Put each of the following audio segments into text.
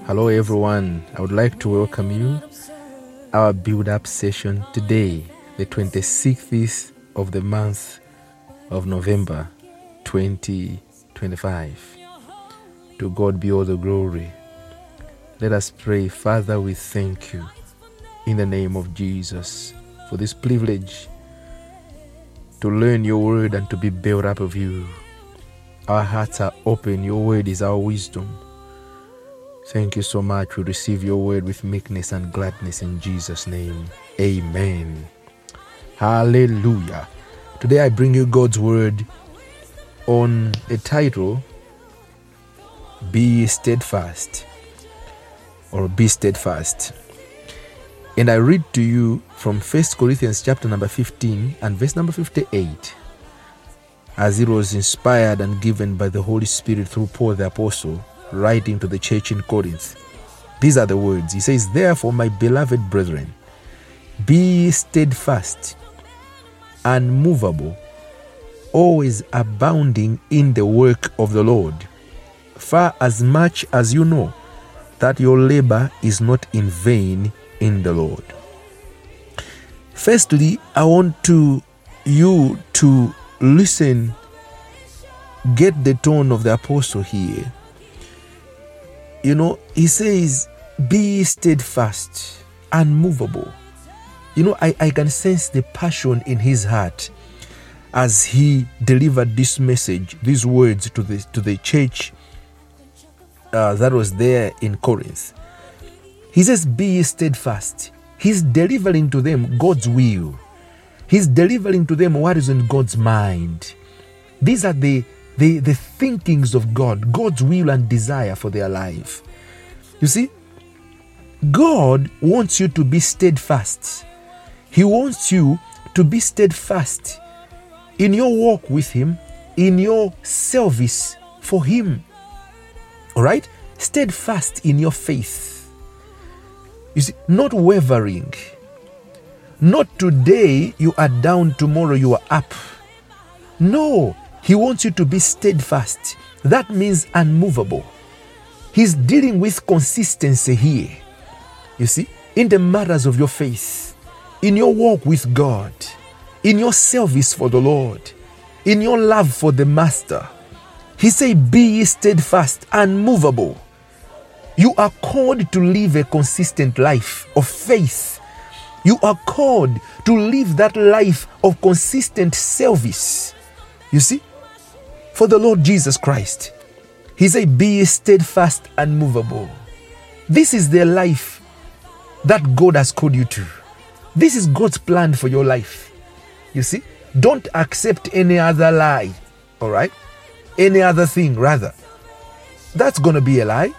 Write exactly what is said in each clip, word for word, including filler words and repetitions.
Hello everyone, I would like to welcome you our build-up session today, the twenty-sixth of the month of November twenty twenty-five. To God be all the glory. Let us pray. Father, we thank you in the name of Jesus for this privilege to learn your word and to be built up of you. Our hearts are open. Your word is our wisdom. Thank you so much. We receive your word with meekness and gladness in Jesus' name. Amen. Hallelujah. Today I bring you God's word on a title, Be Steadfast, or Be Steadfast. And I read to you from First Corinthians chapter number fifteen and verse number fifty-eight, as it was inspired and given by the Holy Spirit through Paul the Apostle, writing to the church in Corinth. These are the words. He says, "Therefore, my beloved brethren, be steadfast, unmovable, always abounding in the work of the Lord, for as much as you know that your labor is not in vain in the Lord." Firstly, I want to you to listen, get the tone of the apostle here. You know, he says, be steadfast, unmovable. You know, I, I can sense the passion in his heart as he delivered this message, these words to the to the church uh, that was there in Corinth. He says, be steadfast. He's delivering to them God's will. He's delivering to them what is in God's mind. These are the The, the thinkings of God, God's will and desire for their life. You see, God wants you to be steadfast. He wants you to be steadfast in your walk with Him, in your service for Him. All right? Steadfast in your faith. You see, not wavering. Not today you are down, tomorrow you are up. No. He wants you to be steadfast. That means unmovable. He's dealing with consistency here. You see, in the matters of your faith, in your walk with God, in your service for the Lord, in your love for the Master. He said, be steadfast, unmovable. You are called to live a consistent life of faith. You are called to live that life of consistent service. You see, for the Lord Jesus Christ. He said, be steadfast and movable. This is the life that God has called you to. This is God's plan for your life. You see, don't accept any other lie, all right? Any other thing, rather. That's going to be a lie.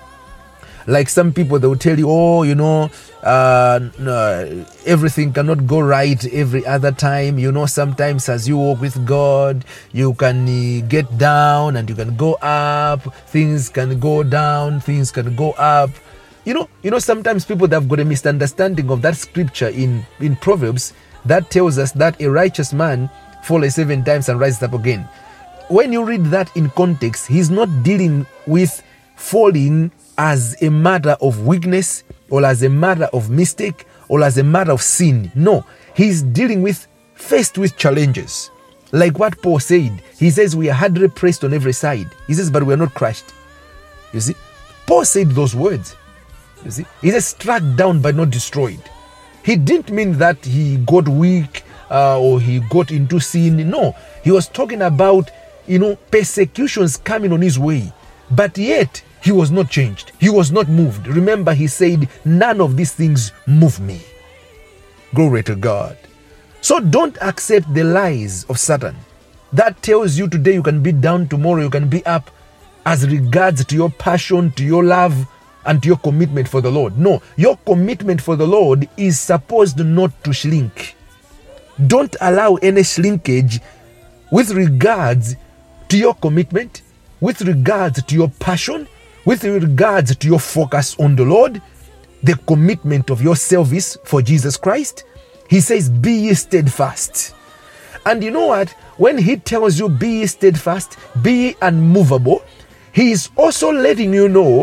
Like some people, they will tell you, oh, you know, uh, no, everything cannot go right every other time. You know, sometimes as you walk with God, you can uh, get down and you can go up. Things can go down, things can go up. You know, you know, sometimes people that have got a misunderstanding of that scripture in, in Proverbs that tells us that a righteous man falls seven times and rises up again. When you read that in context, he's not dealing with falling as a matter of weakness or as a matter of mistake or as a matter of sin. No, he's dealing with, faced with challenges. Like what Paul said, he says we are hardly pressed on every side. He says, but we are not crushed. You see, Paul said those words. You see, he says struck down but not destroyed. He didn't mean that he got weak uh, or he got into sin. No, he was talking about, you know, persecutions coming on his way, but yet he was not changed. He was not moved. Remember, he said, none of these things move me. Glory to God. So don't accept the lies of Satan that tells you today you can be down, tomorrow you can be up, as regards to your passion, to your love, and to your commitment for the Lord. No, your commitment for the Lord is supposed not to shrink. Don't allow any shrinkage with regards to your commitment, with regards to your passion, with regards to your focus on the Lord, the commitment of your service for Jesus Christ. He says, be ye steadfast. And you know what? When he tells you, be ye steadfast, be ye unmovable, he is also letting you know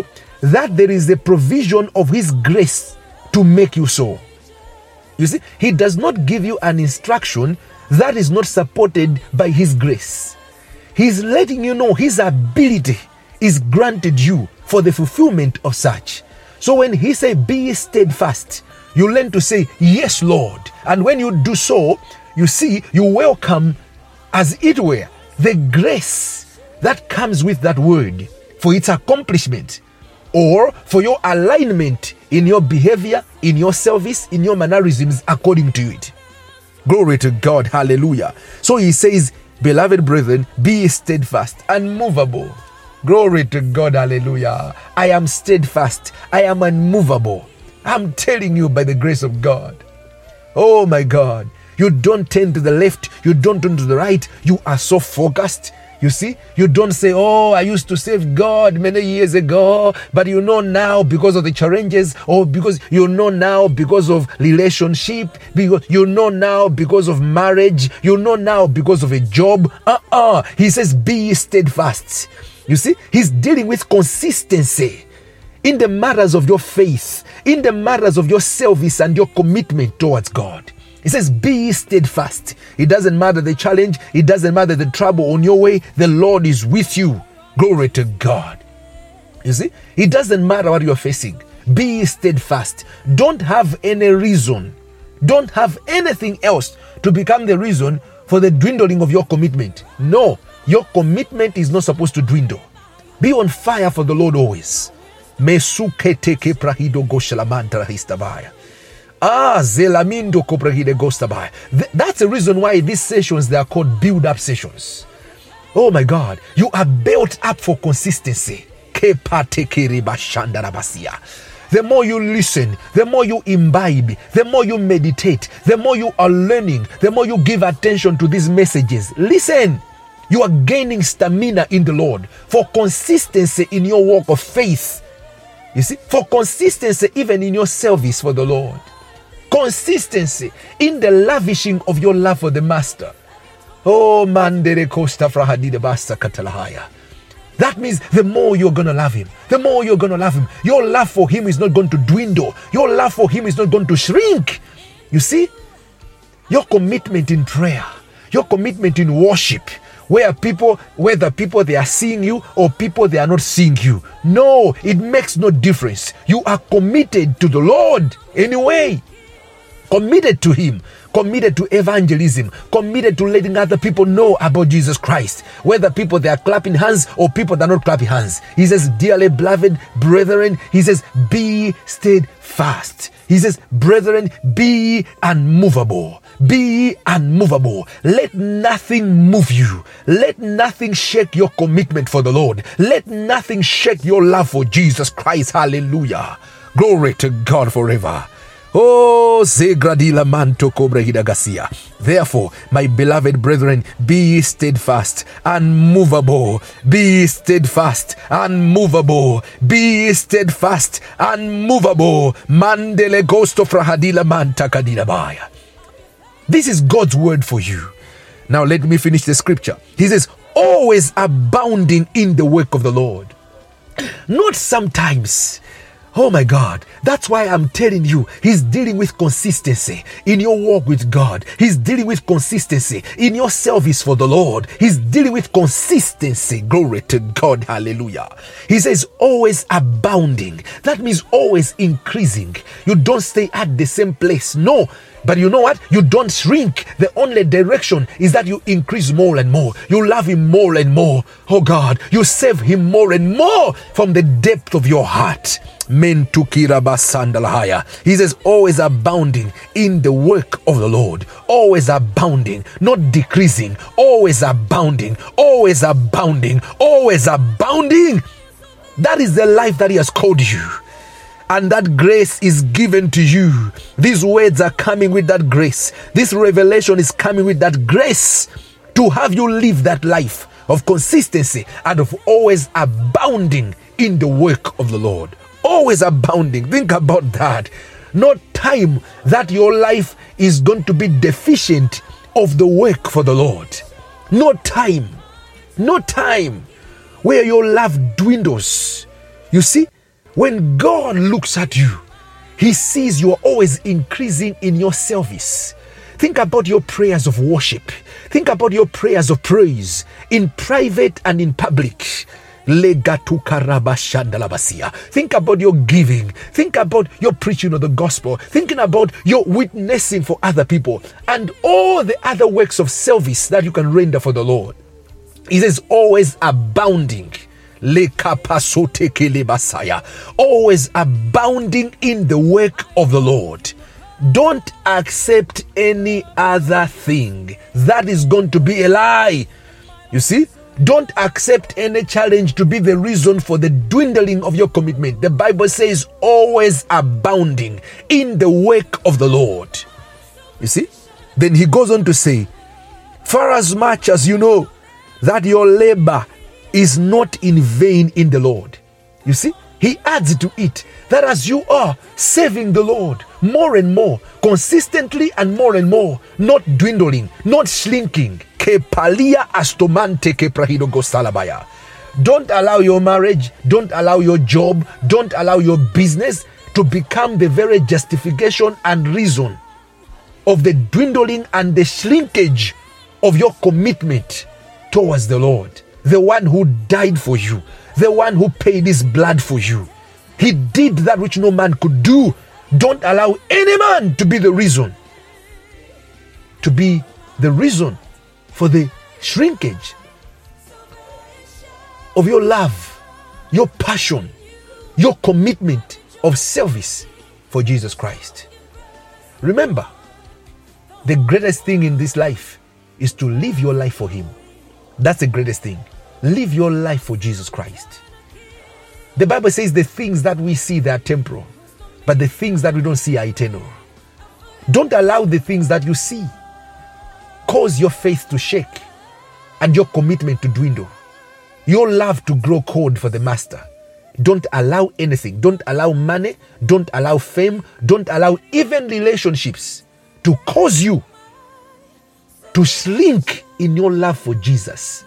that there is a provision of His grace to make you so. You see, He does not give you an instruction that is not supported by His grace. He's letting you know His ability is granted you for the fulfillment of such. So when He say, be steadfast, you learn to say, yes, Lord. And when you do so, you see, you welcome, as it were, the grace that comes with that word for its accomplishment, or for your alignment in your behavior, in your service, in your mannerisms according to it. Glory to God. Hallelujah. So He says, beloved brethren, be steadfast, unmovable. Glory to God. Hallelujah. I am steadfast. I am unmovable. I'm telling you, by the grace of God. Oh my God. You don't turn to the left. You don't turn to the right. You are so focused. You see, you don't say, oh, I used to serve God many years ago, but you know now because of the challenges, or because you know now because of relationship, because you know now because of marriage, you know now because of a job. Uh-uh. He says, be steadfast. You see, He's dealing with consistency in the matters of your faith, in the matters of your service and your commitment towards God. He says, be steadfast. It doesn't matter the challenge. It doesn't matter the trouble on your way. The Lord is with you. Glory to God. You see, it doesn't matter what you're facing. Be steadfast. Don't have any reason. Don't have anything else to become the reason for the dwindling of your commitment. No, your commitment is not supposed to dwindle. Be on fire for the Lord always. Ah, zelamindo koprahide gostabai. That's the reason why these sessions, they are called build-up sessions. Oh my God, you are built up for consistency. The more you listen, the more you imbibe, the more you meditate, the more you are learning, the more you give attention to these messages. Listen, you are gaining stamina in the Lord for consistency in your walk of faith. You see, for consistency even in your service for the Lord. Consistency in the lavishing of your love for the Master. Oh, mandere costa frahadide basta katalahaya. That means the more you're going to love Him, the more you're going to love Him. Your love for Him is not going to dwindle. Your love for Him is not going to shrink. You see, your commitment in prayer, your commitment in worship, where people, whether people they are seeing you or people they are not seeing you. No, it makes no difference. You are committed to the Lord anyway. Committed to Him, committed to evangelism, committed to letting other people know about Jesus Christ, whether people they are clapping hands or people that are not clapping hands. He says, dearly beloved brethren, He says, be steadfast. He says, brethren, be unmovable. Be unmovable. Let nothing move you. Let nothing shake your commitment for the Lord. Let nothing shake your love for Jesus Christ. Hallelujah. Glory to God forever. Oh, Zegradila Manto Cobrahida Garcia. Therefore, my beloved brethren, be steadfast, unmovable. Be steadfast, unmovable. Be steadfast, unmovable. Mandele Gosto Frahadila Manta Kadila Baya. This is God's word for you. Now let me finish the scripture. He says, always abounding in the work of the Lord. Not sometimes. Oh my God, that's why I'm telling you, He's dealing with consistency in your walk with God. He's dealing with consistency in your service for the Lord. He's dealing with consistency. Glory to God. Hallelujah. He says always abounding. That means always increasing. You don't stay at the same place. No. But you know what? You don't shrink. The only direction is that you increase more and more. You love Him more and more. Oh God, you serve Him more and more from the depth of your heart. He says always abounding in the work of the Lord. Always abounding, not decreasing. Always abounding, always abounding, always abounding. That is the life that He has called you. And that grace is given to you. These words are coming with that grace. This revelation is coming with that grace to have you live that life of consistency and of always abounding in the work of the Lord. Always abounding. Think about that. No time that your life is going to be deficient of the work for the Lord. No time. No time where your love dwindles. You see? When God looks at you, He sees you are always increasing in your service. Think about your prayers of worship. Think about your prayers of praise in private and in public. Think about your giving. Think about your preaching of the gospel. Thinking about your witnessing for other people and all the other works of service that you can render for the Lord. He says always abounding. Always abounding in the work of the Lord. Don't accept any other thing. That is going to be a lie. You see? Don't accept any challenge to be the reason for the dwindling of your commitment. The Bible says always abounding in the work of the Lord. You see? Then he goes on to say, for as much as you know that your labor is not in vain in the Lord. You see? He adds to it that as you are serving the Lord more and more, consistently and more and more, not dwindling, not shrinking. Don't allow your marriage, don't allow your job, don't allow your business to become the very justification and reason of the dwindling and the shrinkage of your commitment towards the Lord, the one who died for you, the one who paid his blood for you. He did that which no man could do. Don't allow any man to be the reason, to be the reason for the shrinkage of your love, your passion, your commitment of service for Jesus Christ. Remember, the greatest thing in this life is to live your life for Him. That's the greatest thing. Live your life for Jesus Christ. The Bible says the things that we see, they are temporal, but the things that we don't see are eternal. Don't allow the things that you see cause your faith to shake and your commitment to dwindle, your love to grow cold for the Master. Don't allow anything. Don't allow money. Don't allow fame. Don't allow even relationships to cause you to shrink in your love for Jesus.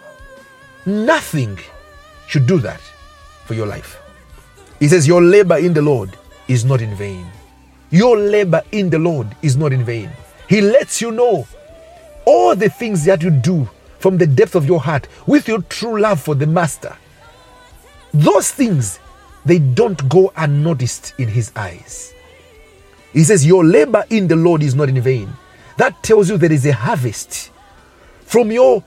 Nothing should do that for your life. He says your labor in the Lord is not in vain. Your labor in the Lord is not in vain. He lets you know all the things that you do from the depth of your heart with your true love for the Master. Those things, they don't go unnoticed in His eyes. He says your labor in the Lord is not in vain. That tells you there is a harvest from your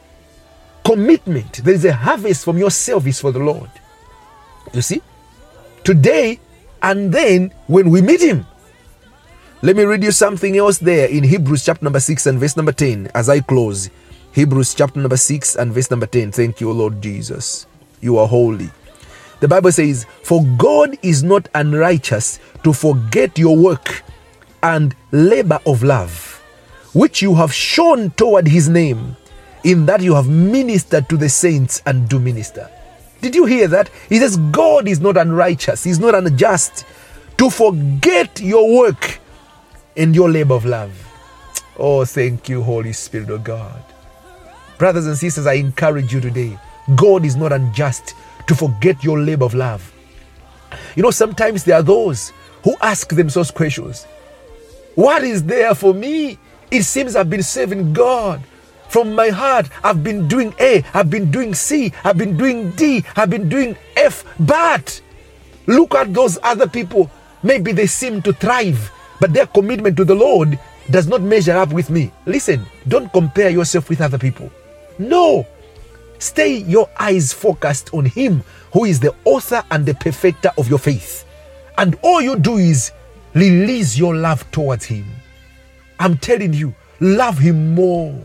commitment. There is a harvest from your service for the Lord. You see? Today and then when we meet Him. Let me read you something else there in Hebrews chapter number six and verse number ten as I close. Hebrews chapter number six and verse number ten. Thank you, Lord Jesus. You are holy. The Bible says, for God is not unrighteous to forget your work and labor of love, which you have shown toward His name, in that you have ministered to the saints and do minister. Did you hear that? He says God is not unrighteous. He's not unjust to forget your work and your labor of love. Oh, thank you, Holy Spirit of God. Brothers and sisters, I encourage you today. God is not unjust to forget your labor of love. You know, sometimes there are those who ask themselves questions. What is there for me? It seems I've been serving God. From my heart, I've been doing A, I've been doing C, I've been doing D, I've been doing F. But look at those other people. Maybe they seem to thrive, but their commitment to the Lord does not measure up with me. Listen, don't compare yourself with other people. No. Stay your eyes focused on Him who is the author and the perfecter of your faith. And all you do is release your love towards Him. I'm telling you, love Him more.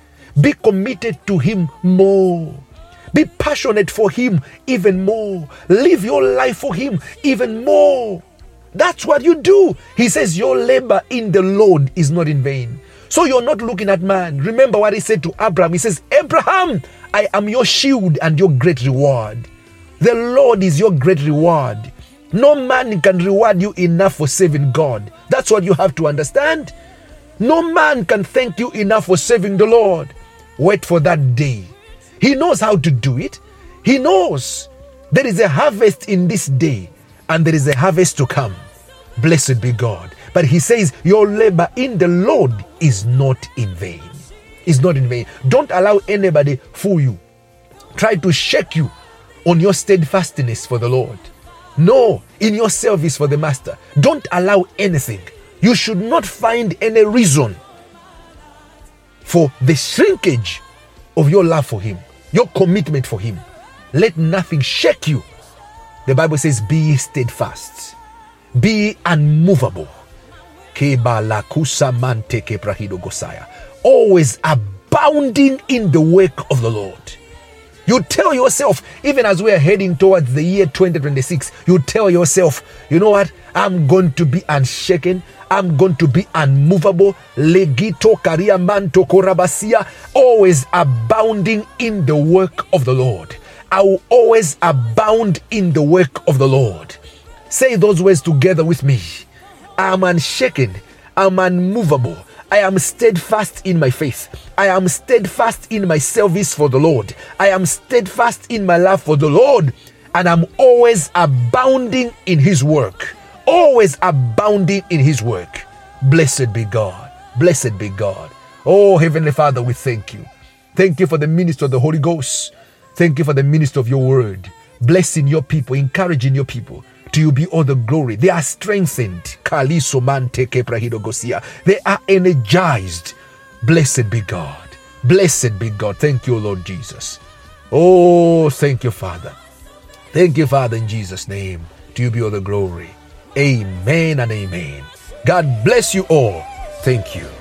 Be committed to Him more. Be passionate for Him even more. Live your life for Him even more. That's what you do. He says your labor in the Lord is not in vain. So you're not looking at man. Remember what He said to Abraham. He says, Abraham, I am your shield and your great reward. The Lord is your great reward. No man can reward you enough for serving God. That's what you have to understand. No man can thank you enough for serving the Lord. Wait for that day. He knows how to do it. He knows there is a harvest in this day. and there is a harvest to come. Blessed be God. But he says, your labor in the Lord is not in vain. Is not in vain. Don't allow anybody fool you. Try to shake you on your steadfastness for the Lord. No, in your service for the Master. Don't allow anything. You should not find any reason for the shrinkage of your love for him, your commitment for him. Let nothing shake you. The Bible says, be steadfast, be unmovable, always abounding in the work of the Lord. You tell yourself, even as we are heading towards the year twenty twenty-six, you tell yourself, you know what? I'm going to be unshaken. I'm going to be unmovable. Legito karia manto korabasia. Always abounding in the work of the Lord. I will always abound in the work of the Lord. Say those words together with me. I am unshaken. I'm unmovable. I am steadfast in my faith. I am steadfast in my service for the Lord. I am steadfast in my love for the Lord. And I'm always abounding in his work. Always abounding in his work. Blessed be God. Blessed be God. Oh, Heavenly Father, we thank you. Thank you for the ministry of the Holy Ghost. Thank you for the ministry of your word. Blessing your people, encouraging your people. To you be all the glory. They are strengthened. They are energized. Blessed be God. Blessed be God. Thank you, Lord Jesus. Oh, thank you, Father. Thank you, Father, in Jesus' name. To you be all the glory. Amen and amen. God bless you all. Thank you.